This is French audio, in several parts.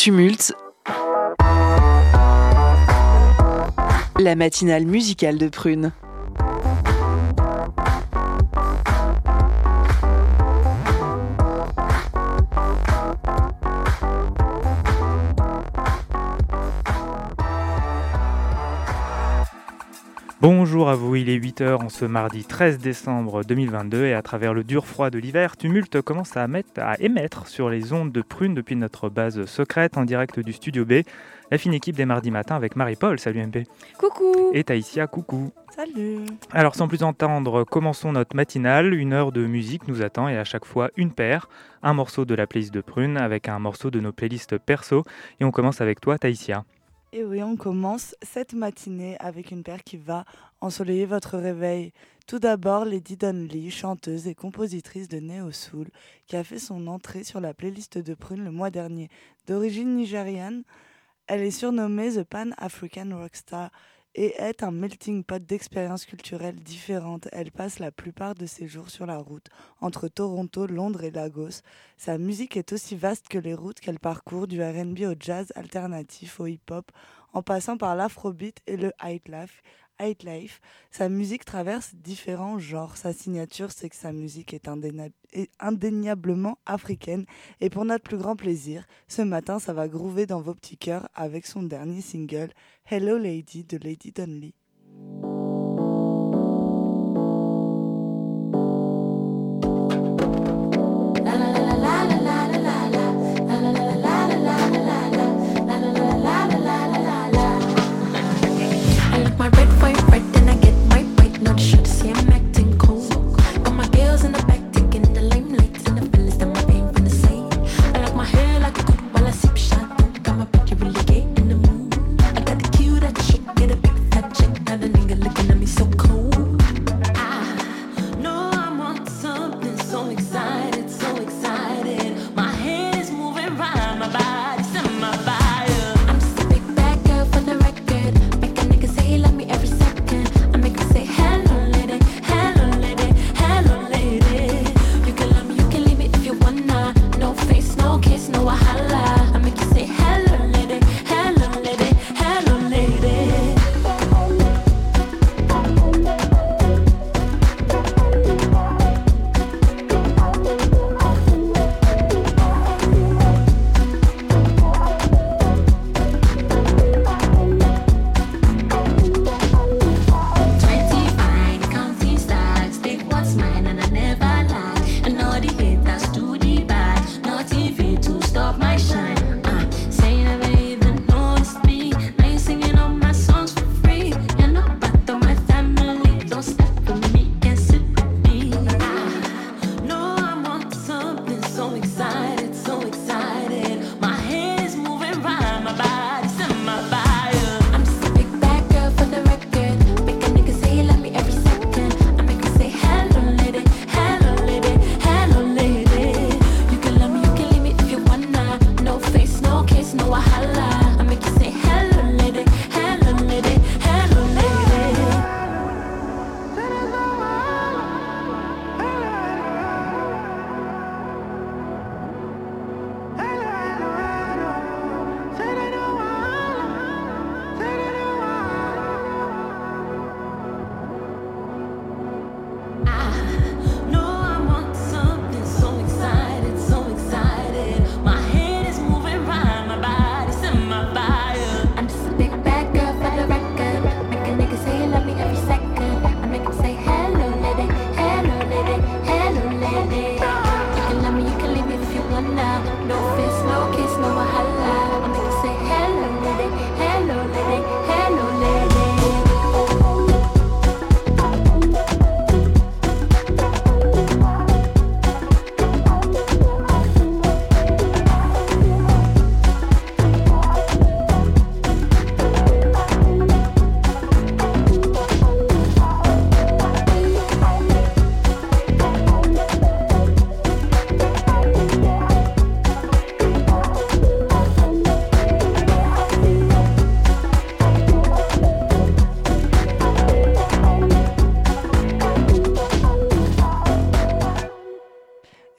Tumulte, la matinale musicale de Prune. Bonjour à vous, il est 8h en ce mardi 13 décembre 2022 et à travers le dur froid de l'hiver, Tumulte commence à émettre sur les ondes de Prune depuis notre base secrète en direct du Studio B. La fine équipe des mardis matins avec Marie-Paul, salut MP. Coucou. Et Taïsia, coucou. Salut. Alors sans plus entendre, commençons notre matinale. Une heure de musique nous attend et à chaque fois une paire. Un morceau de la playlist de Prune avec un morceau de nos playlists perso. Et on commence avec toi Taïsia. Et oui, on commence cette matinée avec une paire qui va ensoleiller votre réveil. Tout d'abord, Lady Donnelly, chanteuse et compositrice de Neo Soul, qui a fait son entrée sur la playlist de Prune le mois dernier. D'origine nigériane, elle est surnommée The Pan-African Rockstar et est un melting pot d'expériences culturelles différentes. Elle passe la plupart de ses jours sur la route, entre Toronto, Londres et Lagos. Sa musique est aussi vaste que les routes qu'elle parcourt, du R&B au jazz alternatif, au hip-hop, en passant par l'afrobeat et le Nightlife. Sa musique traverse différents genres. Sa signature, c'est que sa musique est indéniablement africaine. Et pour notre plus grand plaisir, ce matin, ça va groover dans vos petits cœurs avec son dernier single, Hello Lady de Lady Donnelly. Check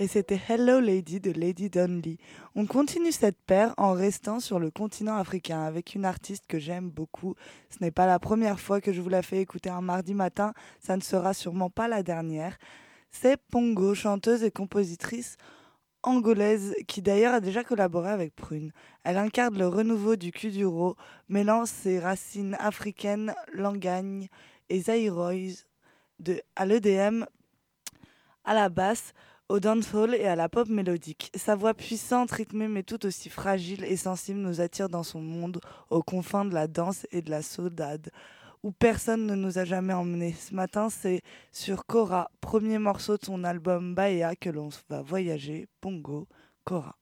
et c'était Hello Lady de Lady Donnelly. On continue cette paire en restant sur le continent africain avec une artiste que j'aime beaucoup. Ce n'est pas la première fois que je vous la fais écouter un mardi matin, ça ne sera sûrement pas la dernière. C'est Pongo, chanteuse et compositrice angolaise qui d'ailleurs a déjà collaboré avec Prune. Elle incarne le renouveau du Kuduro, mêlant ses racines africaines, langagnes et zaïroïs à l'EDM, à la basse, au dancehall et à la pop mélodique. Sa voix puissante, rythmée mais tout aussi fragile et sensible nous attire dans son monde, aux confins de la danse et de la saudade, où personne ne nous a jamais emmenés. Ce matin, c'est sur Kora, premier morceau de son album Bahia, que l'on va voyager. Pongo, Kora.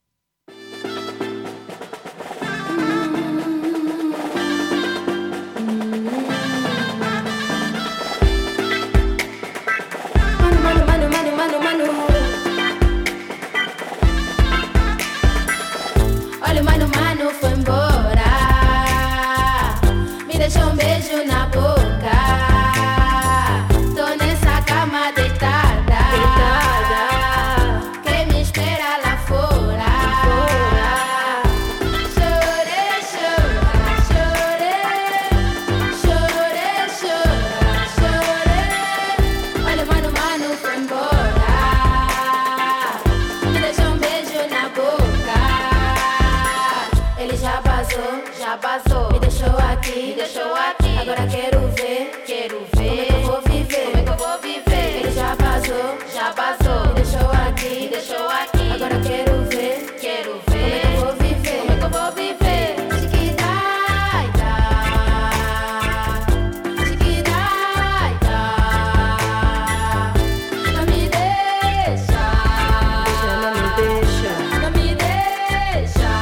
Olha o mano foi embora, me deixou beijo na boca. Tô nessa cama deitada, quem me espera lá fora. Chorei, chorei, chorei, chorei, chorei, chorei. Olha o mano foi embora, me deixou beijo na boca. Ele já passou, me deixou aqui, agora quero ver, como é que eu vou viver, Ele já passou, me deixou aqui, agora quero ver, como é que eu vou viver, Chiquidai, não me deixa, não me deixa.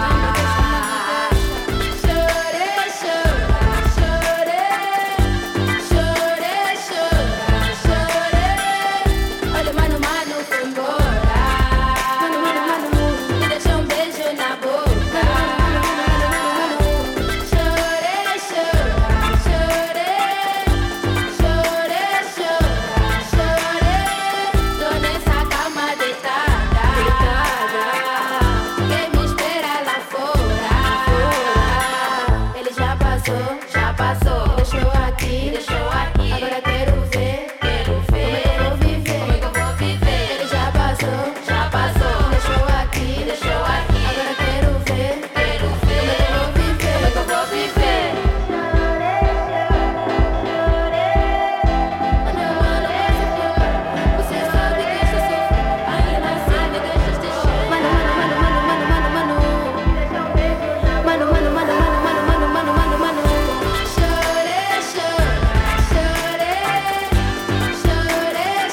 Chorei, chorei, chorei, chorei, chorei. Olha o mano foi embora, me deixou beijo na boca. Chorei, chorei, chorei, chorei, chorei. Tô nessa cama deitada, quem me espera lá fora. Ele já passou, me deixou aqui, agora quero ver, como é que eu vou viver, Ele já passou, me deixou aqui, agora quero ver, como é que eu vou viver. Você sabe que eu sou, ainda assim me deixa te chorar. Chorei, chorei,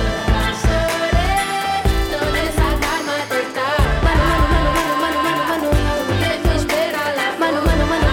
chorei, tô nessa cama deitada, quem me espera lá fora.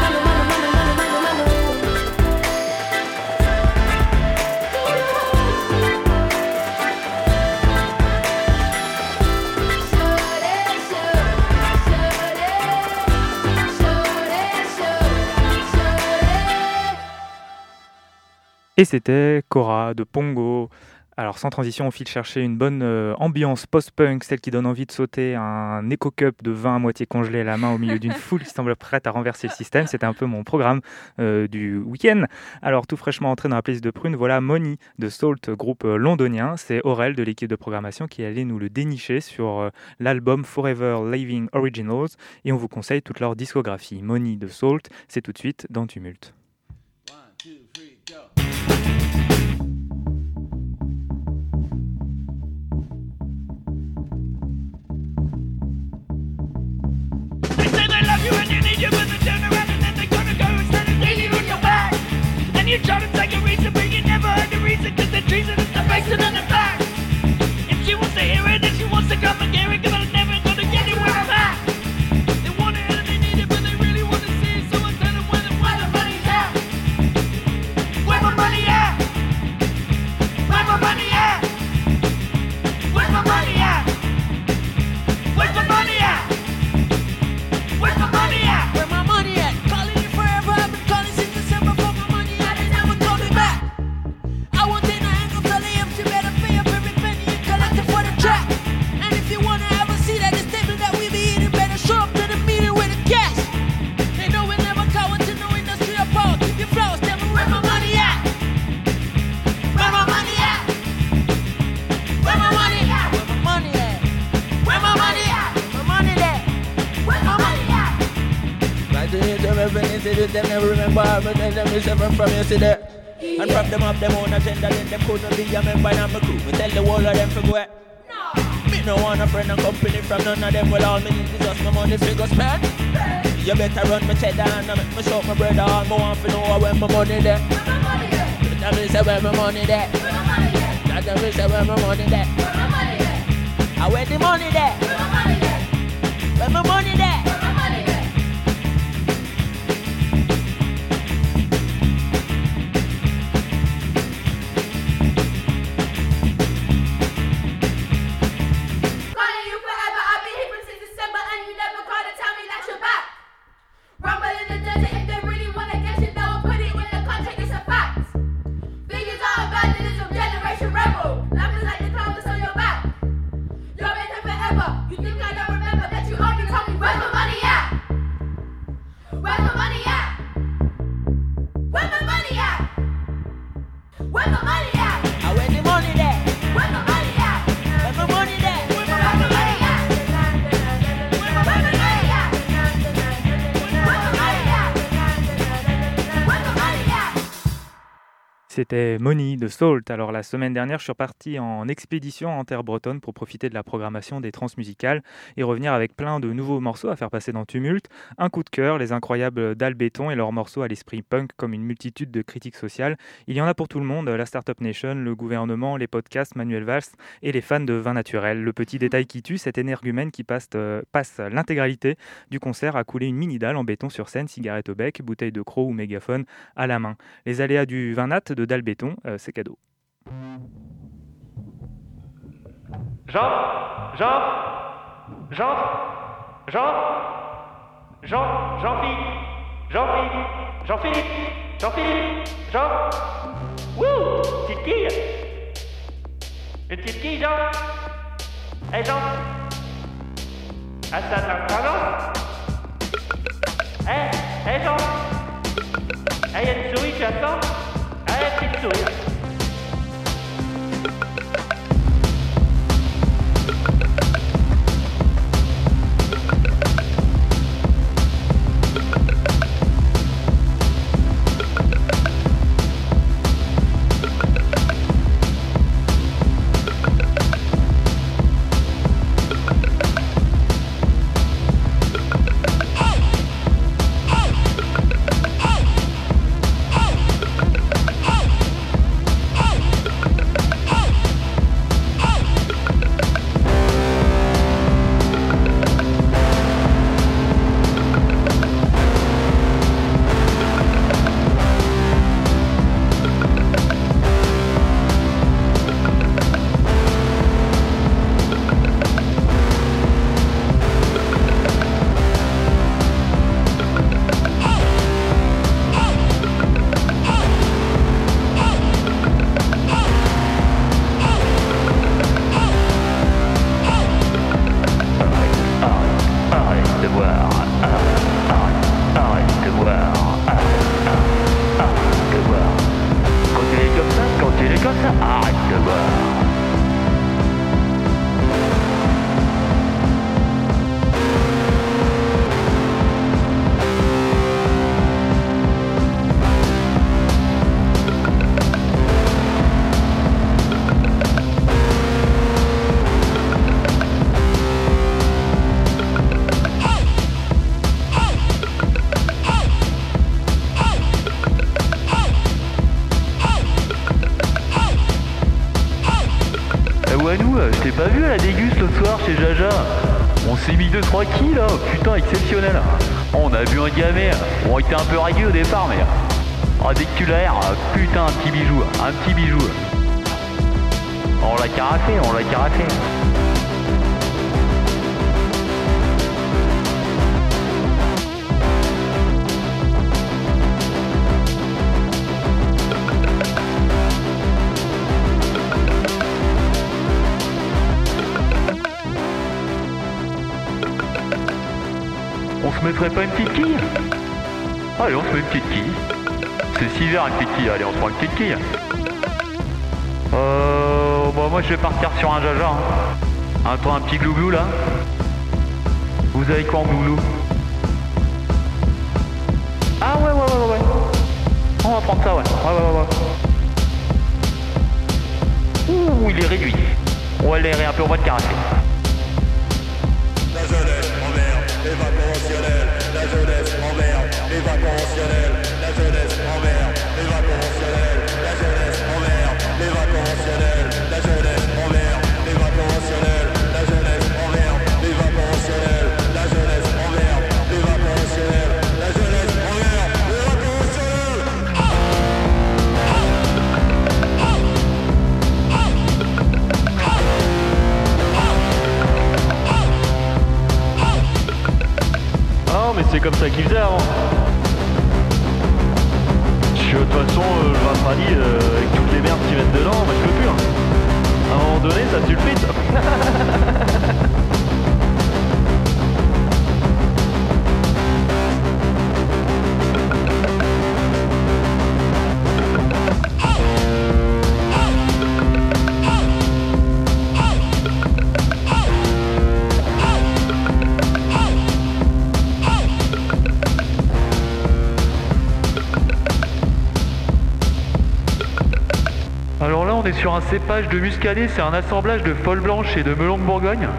Et c'était Kora de Pongo. Alors sans transition, on file chercher une bonne ambiance post-punk, celle qui donne envie de sauter un éco-cup de vin à moitié congelé à la main au milieu d'une foule qui semble prête à renverser le système. C'était un peu mon programme du week-end. Alors tout fraîchement entré dans la playlist de Prune, voilà Money de Salt, groupe londonien. C'est Aurel de l'équipe de programmation qui allait nous le dénicher sur l'album Forever Living Originals et on vous conseille toute leur discographie. Money de Salt, c'est tout de suite dans Tumulte. 1, 2, 3, go. They say they love you and you need you, but they turn around and then they're gonna go and start a daily on your back. And you try to take a reason, but you never heard the reason, cause they're treason is the basic and the fact. If she wants to hear it, then she wants to come and hear it, cause I'm never gonna get it where I'm at. They want it and they need it, but they really want to see it, so I tell them where the money's at. see them never remember. But tell them me seven from you, see that. And from them up them own agenda, then them couldn't be a member of my crew. Me tell the whole of them for go. No. Me no want a friend and company from none of them. Well, all me need is just my money figure spend. You better run my cheddar and make me show my brother. All me want to know where my money there. Tell me say where my money there. Tell me say where my money there. I where the money there. Where my money there. C'était Money de Salt. Alors la semaine dernière, je suis reparti en expédition en terre bretonne pour profiter de la programmation des transmusicales et revenir avec plein de nouveaux morceaux à faire passer dans Tumulte. Un coup de cœur, les incroyables Dalle Béton et leurs morceaux à l'esprit punk comme une multitude de critiques sociales. Il y en a pour tout le monde, la Startup Nation, le gouvernement, les podcasts, Manuel Valls et les fans de vin naturel. Le petit détail qui tue, cet énergumène qui passe l'intégralité du concert à couler une mini-dalle en béton sur scène, cigarette au bec, bouteille de croc ou mégaphone à la main. Les aléas du vin nat de Dalle Béton, c'est cadeau. Jean. Wouh, petite quille. Une petite quille, Jean. Hé, Jean. Ah, ça pardon. Hé, Jean. Hé, y'a une souris, tu attends. Allez, petite souris. Je t'ai pas vu à la déguste l'autre soir chez Jaja. On s'est mis 2-3 kills là, putain exceptionnel. On a bu un gamet, on était un peu ragué au départ mais... dès que tu l'aères, putain un petit bijou. On l'a carafé. On se mettrait pas une petite quille? Allez, on se met une petite quille. C'est si vert une petite quille, allez, on se prend une petite quille. Moi je vais partir sur un Jaja. Toi, un petit glouglou là. Vous avez quoi en glouglou? Ah prendre ça, ouais. Ouais. Ouh, il est réduit. On va l'aérer un peu, on va le caresser. La jeunesse emmerde les vaporationnels. La jeunesse emmerde les vaporationnels. La jeunesse emmerde les vaporationnels. La jeunesse emmerde les vaporationnels. La jeunesse emmerde les vaporationnels. La jeunesse emmerde les vaporationnels. La jeunesse emmerde les vaporationnels. La jeunesse emmerde les vaporationnels. Ah mais c'est comme ça qu'ils faisaient avant. De toute façon, le vin Pradi, avec toutes les merdes qu'ils mettent dedans, bah, je peux plus. Hein. À un moment donné, ça sulfite. Alors là, on est sur un cépage de muscadet, c'est un assemblage de folle blanche et de melon de Bourgogne.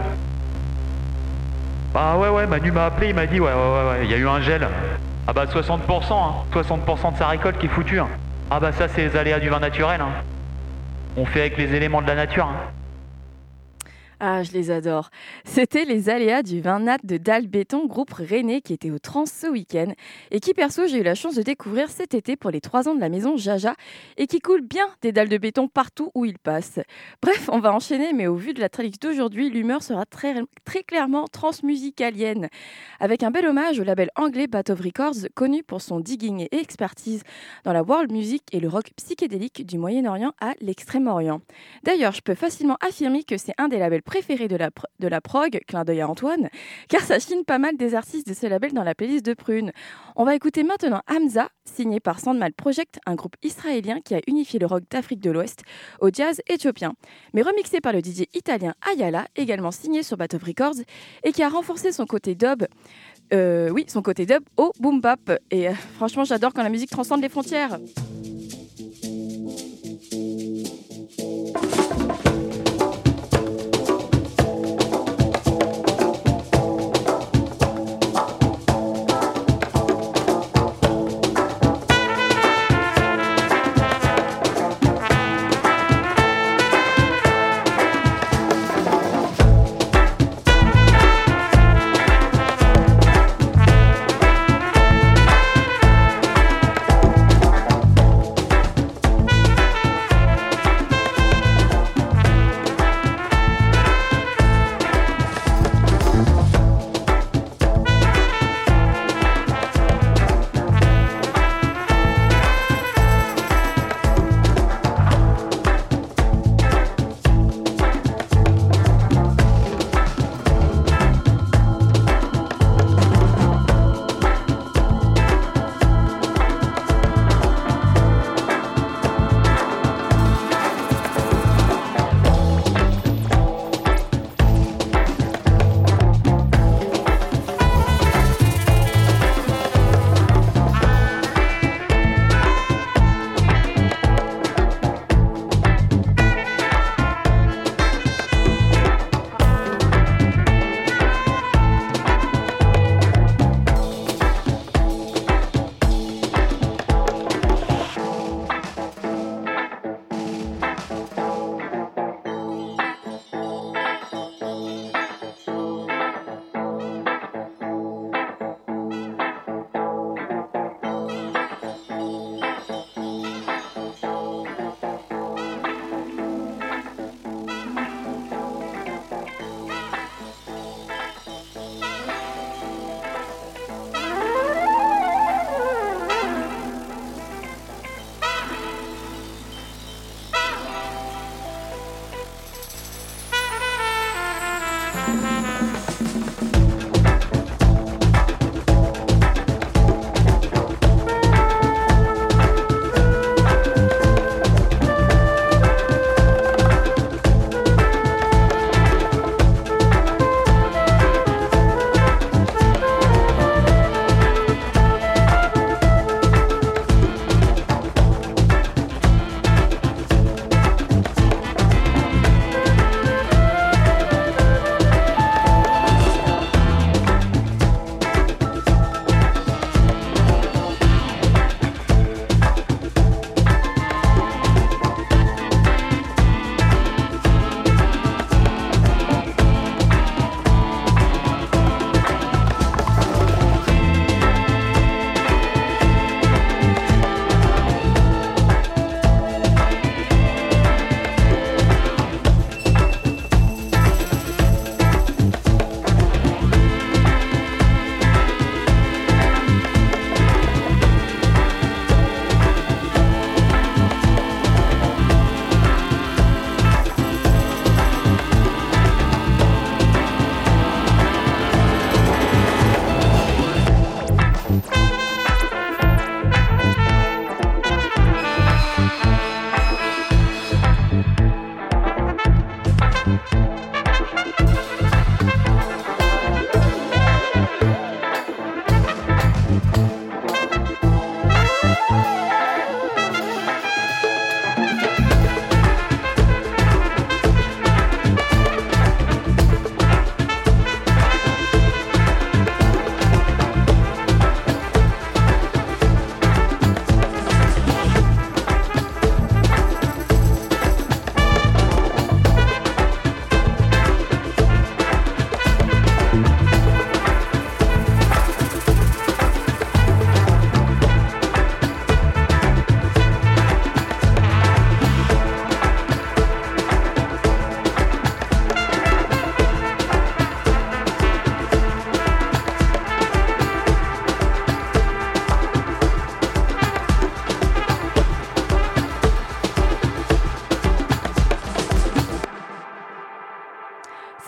Ah ouais, Manu m'a appelé, il m'a dit ouais, il y a eu un gel. Ah bah 60%, hein. 60% de sa récolte qui est foutue. Hein. Ah bah ça, c'est les aléas du vin naturel. Hein. On fait avec les éléments de la nature. Hein. Ah, je les adore. C'était les aléas du vin nat de Dalle Béton, groupe rennais qui était au Trans ce week-end et qui, perso, j'ai eu la chance de découvrir cet été pour les 3 ans de la maison Jaja et qui coule bien des dalles de béton partout où il passe. Bref, on va enchaîner, mais au vu de la tralix d'aujourd'hui, l'humeur sera très clairement transmusicalienne. Avec un bel hommage au label anglais Bat of Records, connu pour son digging et expertise dans la world music et le rock psychédélique du Moyen-Orient à l'Extrême-Orient. D'ailleurs, je peux facilement affirmer que c'est un des labels préféré de la prog, clin d'œil à Antoine, car ça chine pas mal des artistes de ce label dans la playlist de Prune. On va écouter maintenant Hamza, signé par Sandmal Project, un groupe israélien qui a unifié le rock d'Afrique de l'Ouest au jazz éthiopien, mais remixé par le DJ italien Ayala, également signé sur Bat of Records, et qui a renforcé son côté dub. Son côté dub au boom bap. Et franchement, j'adore quand la musique transcende les frontières.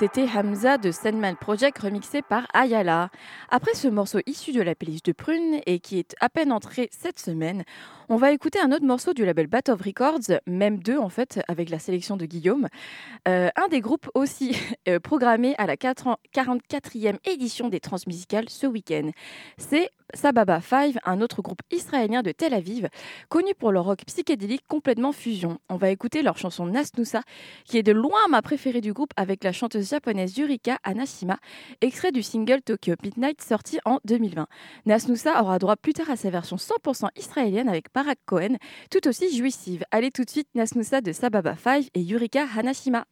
C'était Hamza de Sandman Project remixé par Ayala. Après ce morceau issu de la playlist de Prune et qui est à peine entré cette semaine, on va écouter un autre morceau du label Bat of Records, même deux en fait, avec la sélection de Guillaume. Un des groupes aussi programmé à la 44e édition des Transmusicales ce week-end. C'est Sababa 5, un autre groupe israélien de Tel Aviv, connu pour leur rock psychédélique complètement fusion. On va écouter leur chanson Nasnusa, qui est de loin ma préférée du groupe avec la chanteuse japonaise Yurika Hanashima, extrait du single Tokyo Midnight sorti en 2020. Nasnusa aura droit plus tard à sa version 100% israélienne avec Barak Cohen, tout aussi jouissive. Allez tout de suite, Nasnusa de Sababa 5 et Yurika Hanashima.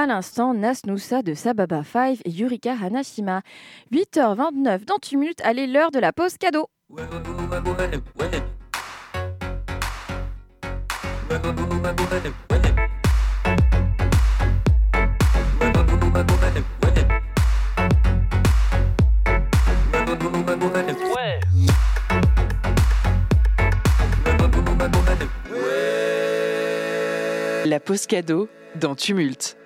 l'instant Nas Nusa de Sababa 5 et Yurika Hanashima. 8h29 dans 8 minutes, allez l'heure de la pause cadeau. La pause cadeau dans Tumulte.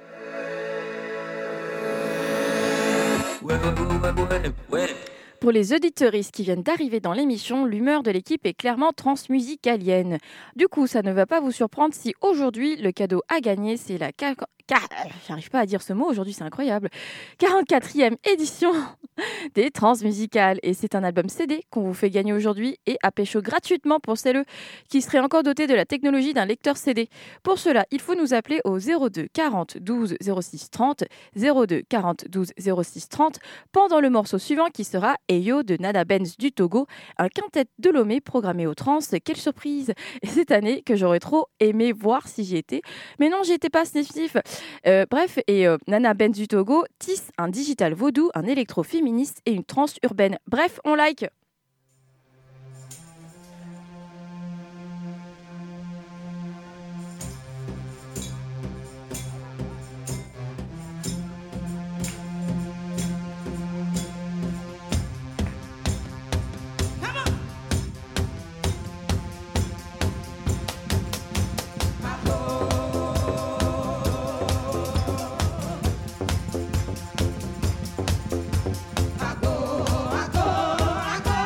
Pour les auditeuristes qui viennent d'arriver dans l'émission, l'humeur de l'équipe est clairement transmusicalienne. Du coup, ça ne va pas vous surprendre si aujourd'hui, le cadeau à gagner, c'est la... J'arrive pas à dire ce mot aujourd'hui, c'est incroyable. 44e édition des Transmusicales. Et c'est un album CD qu'on vous fait gagner aujourd'hui et à pécho gratuitement pour celles qui seraient encore dotées de la technologie d'un lecteur CD. Pour cela, il faut nous appeler au 02 40 12 06 30, 02 40 12 06 30 pendant le morceau suivant qui sera Eyo de Nana Benz du Togo, un quintet de Lomé programmé aux trans. Quelle surprise! Et cette année que j'aurais trop aimé voir si j'y étais. Mais non, j'y étais pas, sniff. Nana Benz du Togo tisse un digital vaudou, un électro-féministe et une trance urbaine. Bref, on like. I go.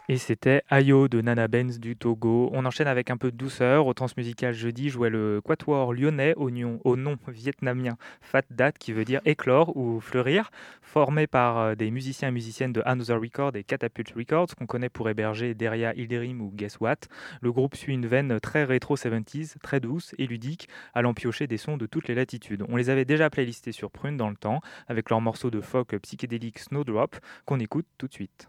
Et c'était Ayo de Nana Benz du Togo. On enchaîne avec un peu de douceur. Au Transmusical jeudi jouait le quatuor lyonnais au nom vietnamien Fat Dat, qui veut dire éclore ou fleurir, formé par des musiciens et musiciennes de Another Record et Catapult Records, qu'on connaît pour héberger Deria Ilderim ou Guess What. Le groupe suit une veine très rétro 70s, très douce et ludique, allant piocher des sons de toutes les latitudes. On les avait déjà playlistés sur Prune dans le temps, avec leur morceau de folk psychédélique Snowdrop, qu'on écoute tout de suite.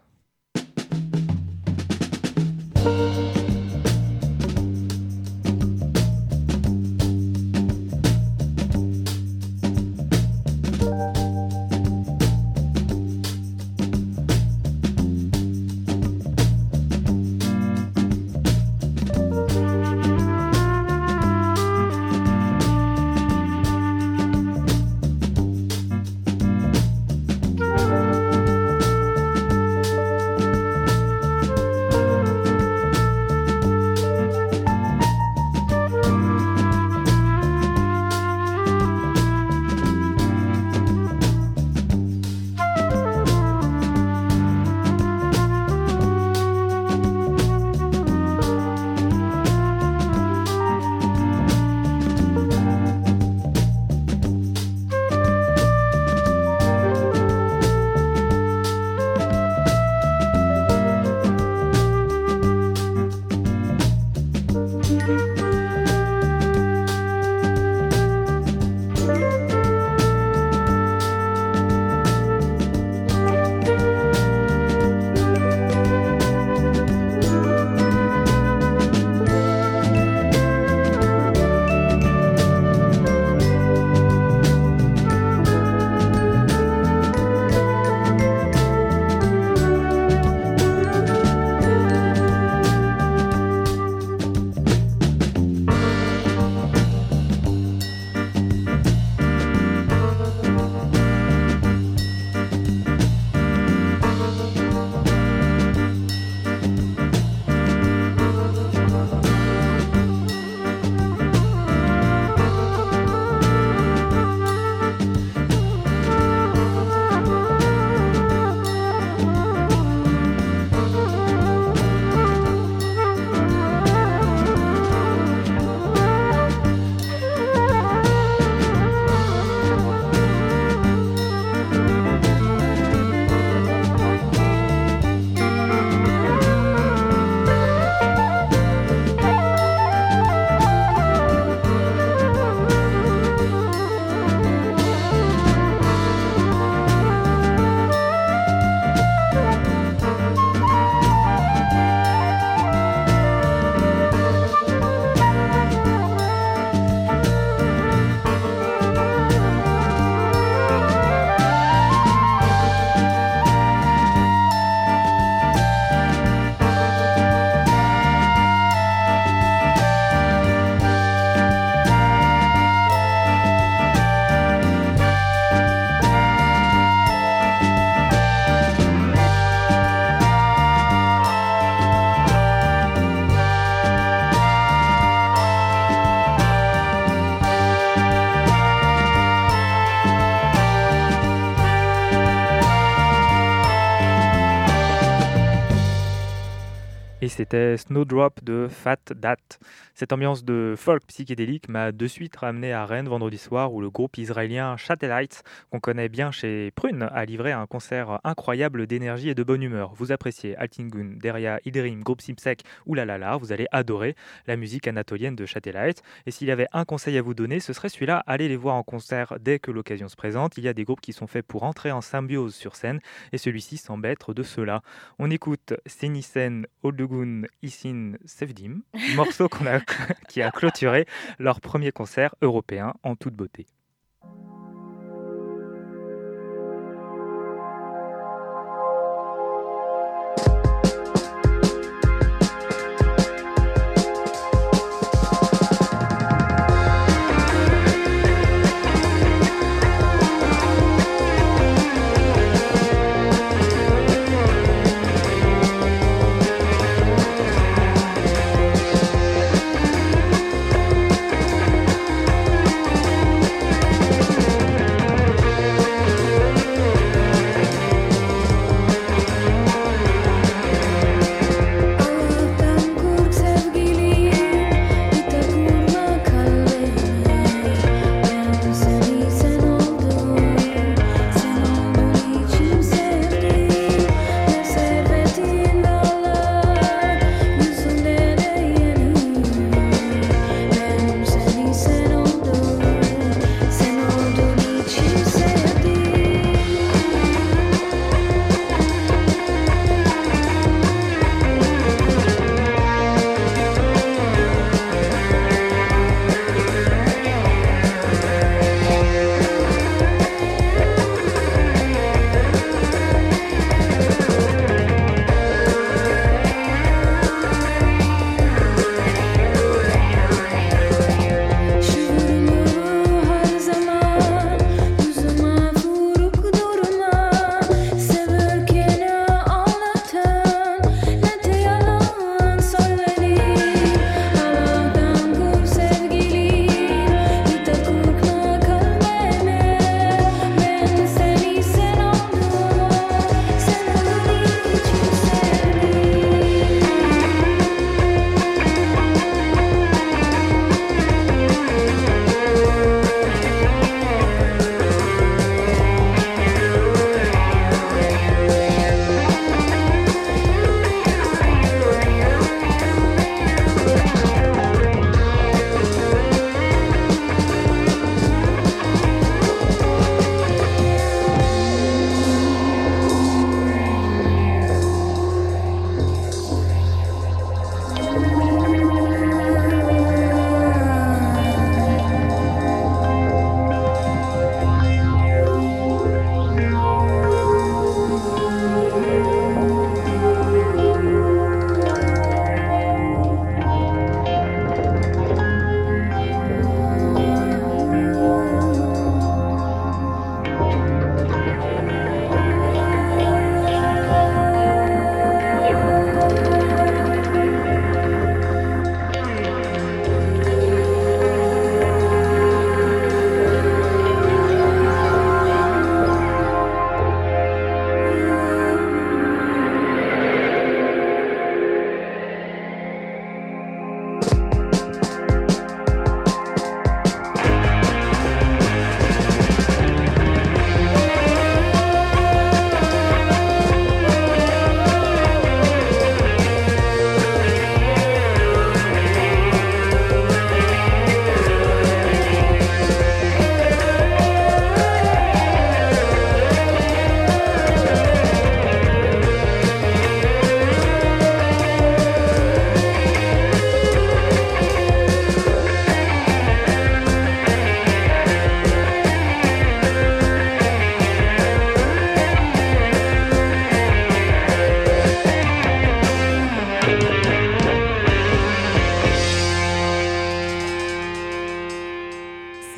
Et c'était Snowdrop de Fat Dat. Cette ambiance de folk psychédélique m'a de suite ramené à Rennes vendredi soir où le groupe israélien Satellites, qu'on connaît bien chez Prune, a livré un concert incroyable d'énergie et de bonne humeur. Vous appréciez Altingun, Deria, Ilderim, Groupe Simsek ou La La La, vous allez adorer la musique anatolienne de Satellites. Et s'il y avait un conseil à vous donner, ce serait celui-là, allez les voir en concert dès que l'occasion se présente. Il y a des groupes qui sont faits pour entrer en symbiose sur scène et celui-ci semble être de ceux-là. On écoute Senisen Oldegun Isin Sevdim, morceau qui a clôturé leur premier concert européen en toute beauté.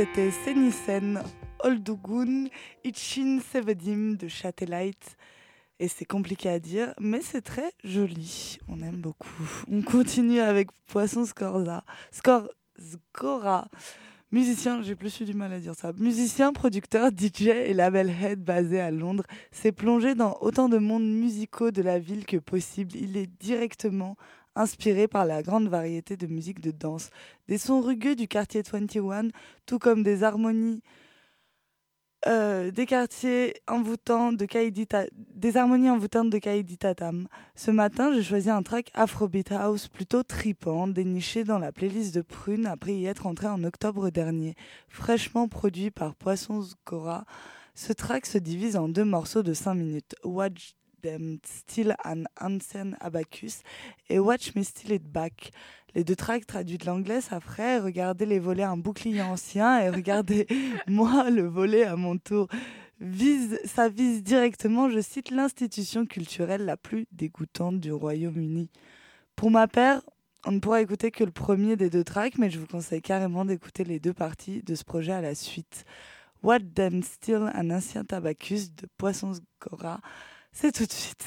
c'était Senisen, Oldugun, Itchin Sevedim de Chatelite. Et c'est compliqué à dire, mais c'est très joli. On aime beaucoup. On continue avec Poisson Scorza. Scora. Musicien, j'ai plus eu du mal à dire ça. Musicien, producteur, DJ et label head basé à Londres, s'est plongé dans autant de mondes musicaux de la ville que possible. Il est directement inspiré par la grande variété de musique de danse. Des sons rugueux du quartier 21, tout comme des harmonies des quartiers envoûtants de des harmonies envoûtantes de Kaidi Tatam. Ce matin, j'ai choisi un track Afrobeat House plutôt tripant, déniché dans la playlist de Prune après y être entré en octobre dernier. Fraîchement produit par Poisson Scora, ce track se divise en 2 morceaux de 5 minutes. Watch Them Steal an Ancient Abacus et Watch Me Steal It Back. Les 2 tracks traduits de l'anglais, ça ferait regardez les volets un bouclier ancien et regardez moi le volet à mon tour. Ça vise directement, je cite, l'institution culturelle la plus dégoûtante du Royaume-Uni. Pour ma part, on ne pourra écouter que le premier des 2 tracks, mais je vous conseille carrément d'écouter les 2 parties de ce projet à la suite. What Them Steal an Ancient Abacus de Poisson Scora. C'est tout de suite.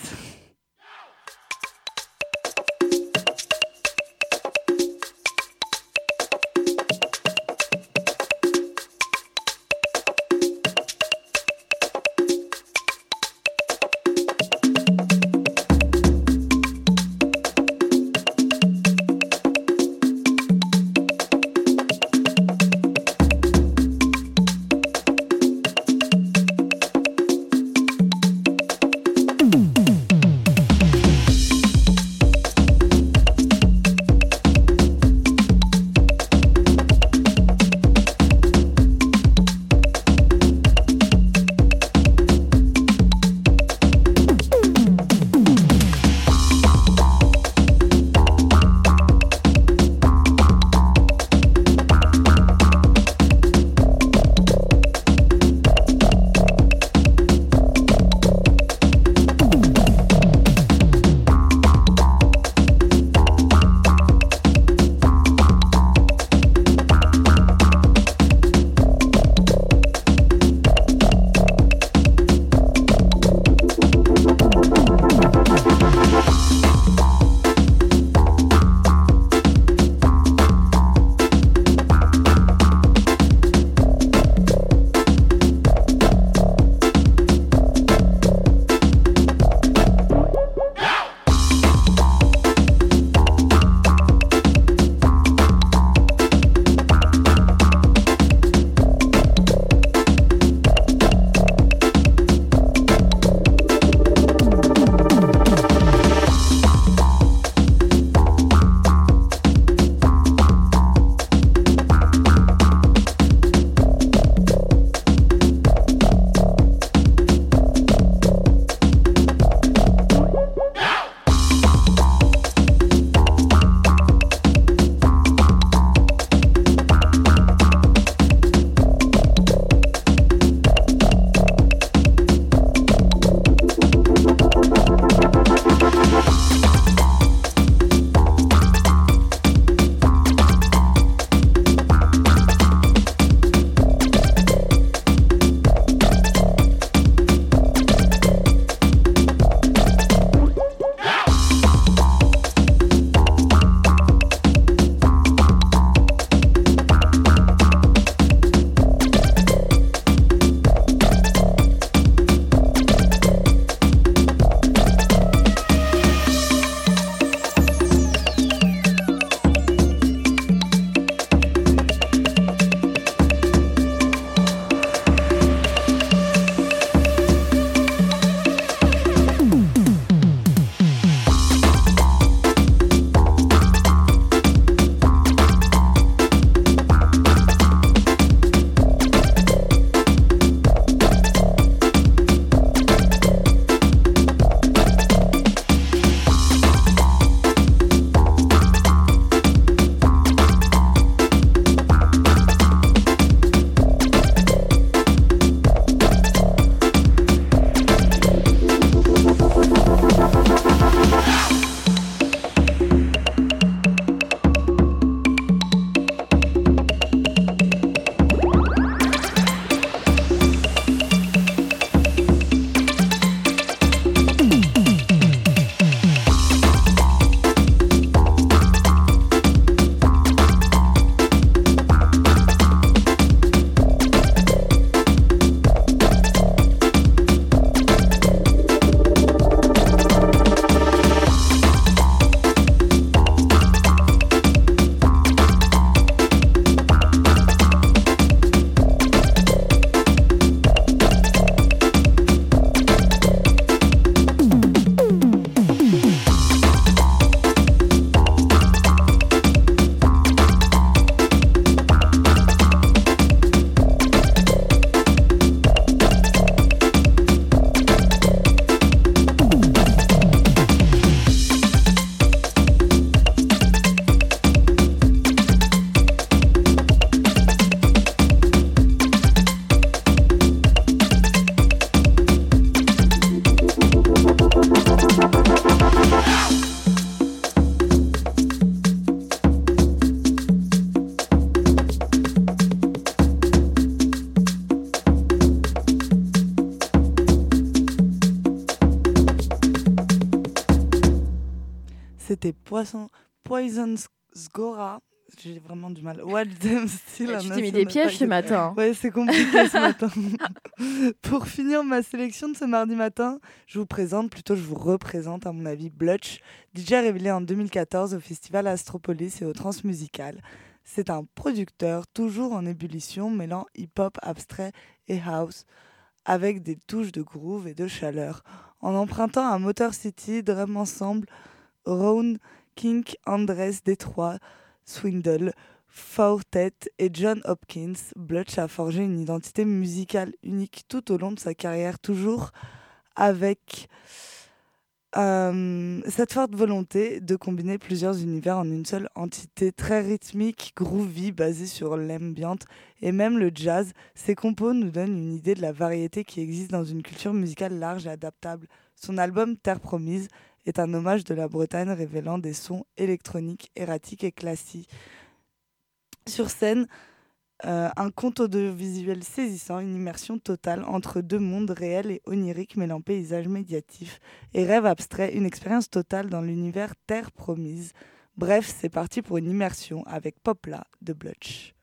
c'était Poison Sgora. J'ai vraiment du mal. What them still Tu t'es mis des pièges ce matin. Ouais, c'est compliqué ce matin. Pour finir ma sélection de ce mardi matin, je vous représente à mon avis Blutch, DJ révélé en 2014 au festival Astropolis et au Transmusical. C'est un producteur toujours en ébullition, mêlant hip-hop abstrait et house, avec des touches de groove et de chaleur. En empruntant à Motor City, Drum Ensemble, Ron, Kink, Andres, Détroit, Swindle, Fortet et John Hopkins, Blutch a forgé une identité musicale unique tout au long de sa carrière, toujours avec cette forte volonté de combiner plusieurs univers en une seule entité, très rythmique, groovy, basée sur l'ambient et même le jazz. Ses compos nous donnent une idée de la variété qui existe dans une culture musicale large et adaptable. Son album Terre Promise est un hommage de la Bretagne révélant des sons électroniques, erratiques et classiques. Sur scène, un conte audiovisuel saisissant, une immersion totale entre deux mondes réels et oniriques mêlant paysages médiatifs et rêves abstraits, une expérience totale dans l'univers Terre Promise. Bref, c'est parti pour une immersion avec Popla de Blutch.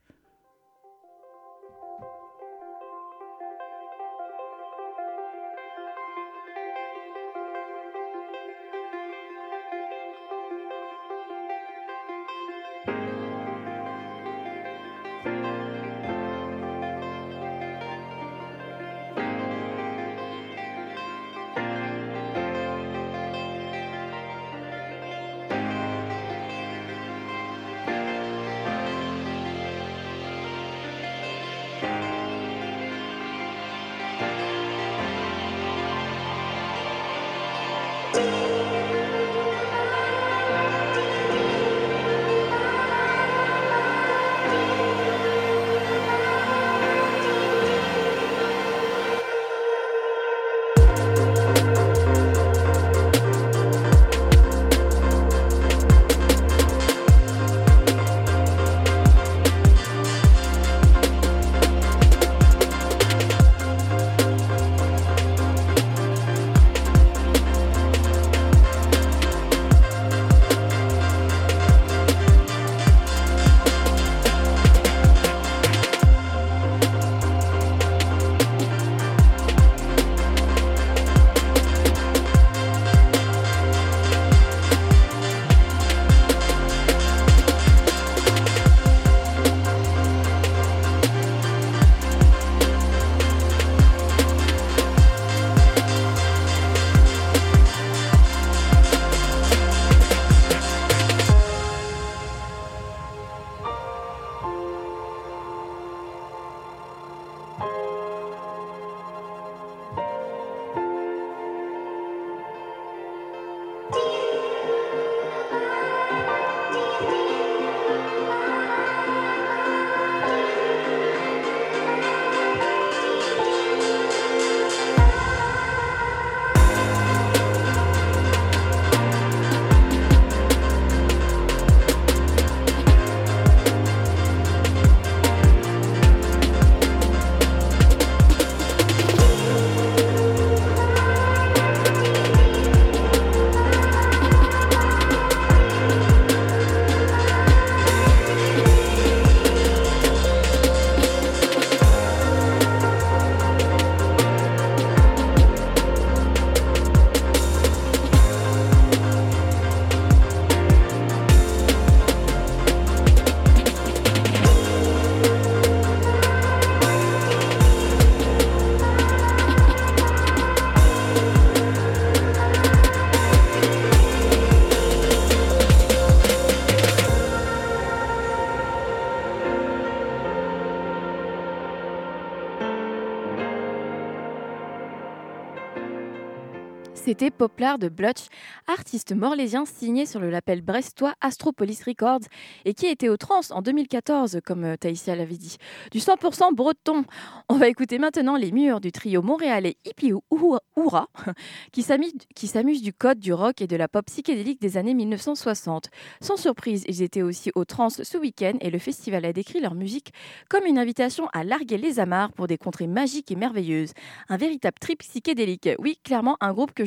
C'était Poplar de Blutch, artiste morlaisien signé sur le label brestois Astropolis Records et qui était au Trans en 2014, comme Taïsia l'avait dit. Du 100% breton. On va écouter maintenant les murs du trio montréalais Hippie Oura, qui s'amuse du code du rock et de la pop psychédélique des années 1960. Sans surprise, ils étaient aussi au Trans ce week-end et le festival a décrit leur musique comme une invitation à larguer les amarres pour des contrées magiques et merveilleuses. Un véritable trip psychédélique. Oui, clairement, un groupe que je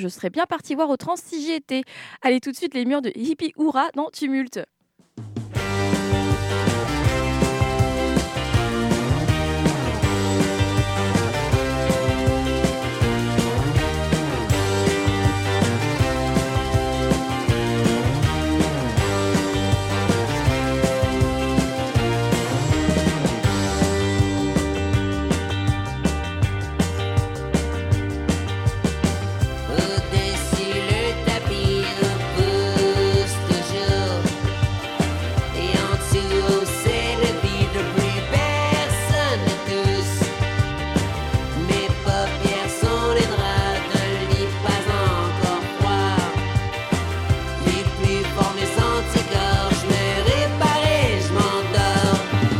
je serais bien partie voir au trans si j'y étais. Allez, tout de suite, les murs de Hippie Hourra dans Tumulte. Au-dessus le tapis repousse toujours. Et en dessous c'est le vide, plus personne ne tousse. Mes paupières sont les draps d'un lit pas encore froid. Les plus forts mes anticorps, je me répare et je m'endors.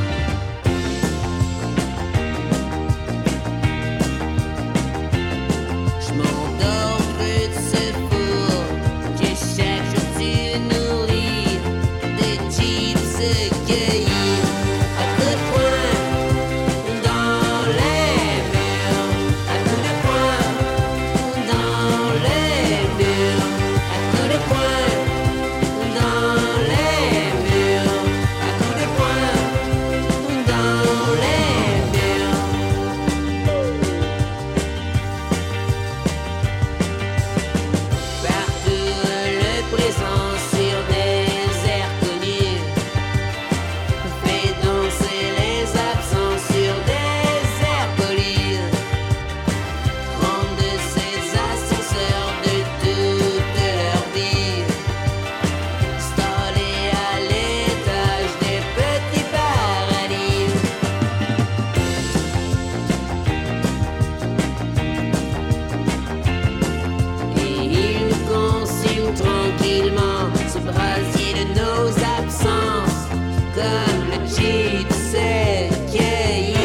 Je m'endors près de ce four que chaque jour tu nourris. Des chips cueillis à coups de poing dans les murs. À coups de poing dans les murs. À coups de poing dans les murs. À coups de poing dans les murs. Partout le présent sur des airs connus fait danser les absents sur des airs polis. Prendre de ces ascenseurs de toute leur vie, installés à l'étage des petits paradis. Et ils nous consument tranquillement, ce brasier de nos absences, comme le chips cueilli.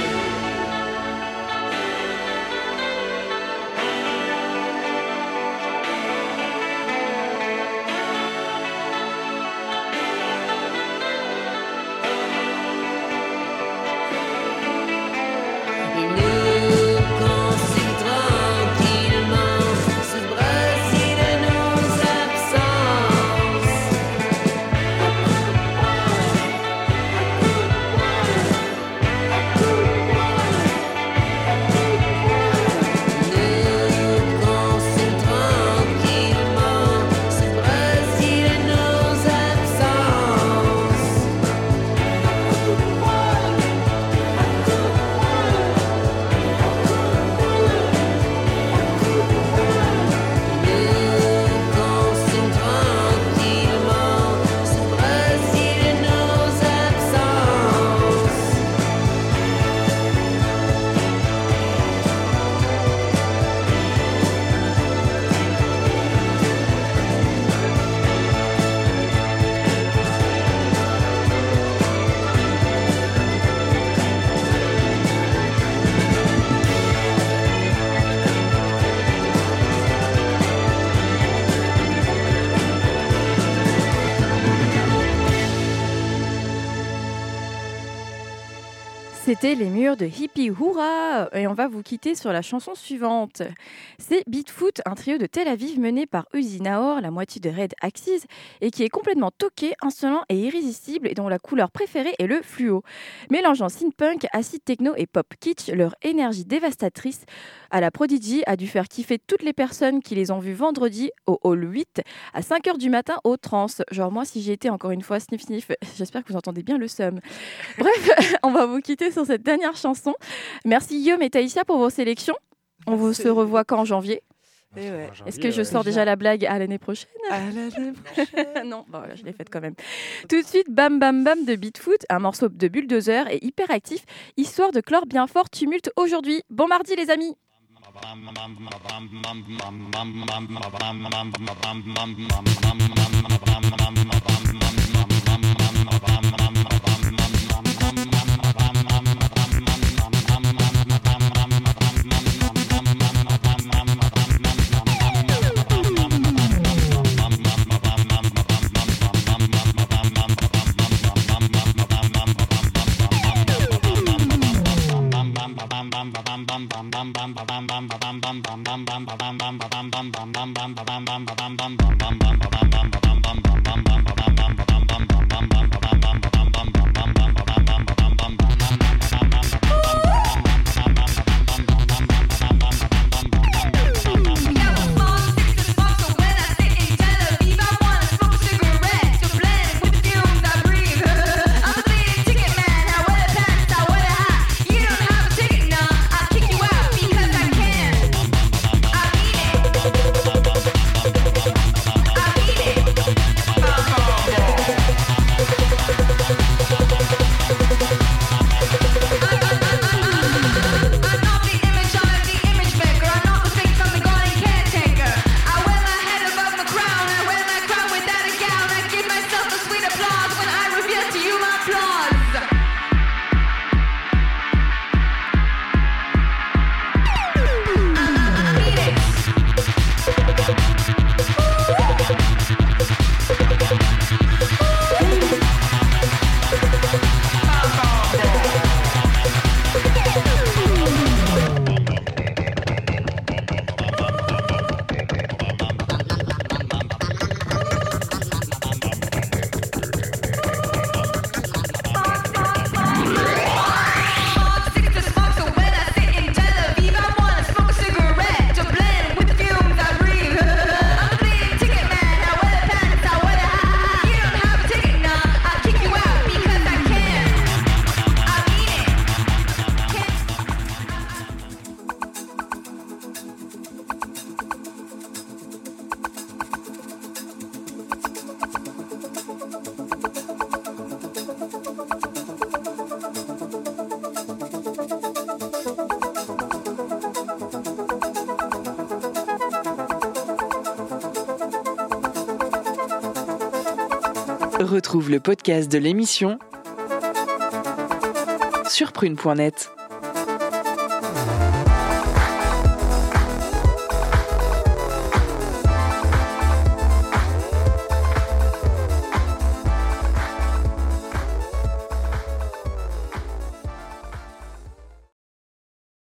Ils nous consument tranquillement, ce brasier de nos absences. Nous consument tranquillement, ce brasier de nos absences. Nous consument tranquillement, ce brasier de nos absences. C'était les murs de Hippie Hourra et on va vous quitter sur la chanson suivante. C'est Beatfoot, un trio de Tel Aviv mené par Uzi Nahor, la moitié de Red Axis, et qui est complètement toqué, insolent et irrésistible et dont la couleur préférée est le fluo. Mélangeant synth-punk, acid techno et pop kitsch, leur énergie dévastatrice à la Prodigy a dû faire kiffer toutes les personnes qui les ont vus vendredi au Hall 8 à 5h du matin au Trans. Genre moi si j'y étais encore une fois, sniff sniff, j'espère que vous entendez bien le seum. Bref, on va vous quitter sur cette dernière chanson. Merci Guillaume et Taïsia pour vos sélections. On vous se revoit quand en janvier. Et ouais. Est-ce que je sors déjà la blague à l'année prochaine? À l'année prochaine. Non, bon, voilà, je l'ai faite quand même. Tout de suite, Bam Bam Bam de Beatfoot, un morceau de Bulldozer et hyperactif, histoire de clore bien fort Tumulte aujourd'hui. Bon mardi les amis. bam bam bam bam bam bam bam bam bam bam bam bam Retrouve le podcast de l'émission sur prune.net.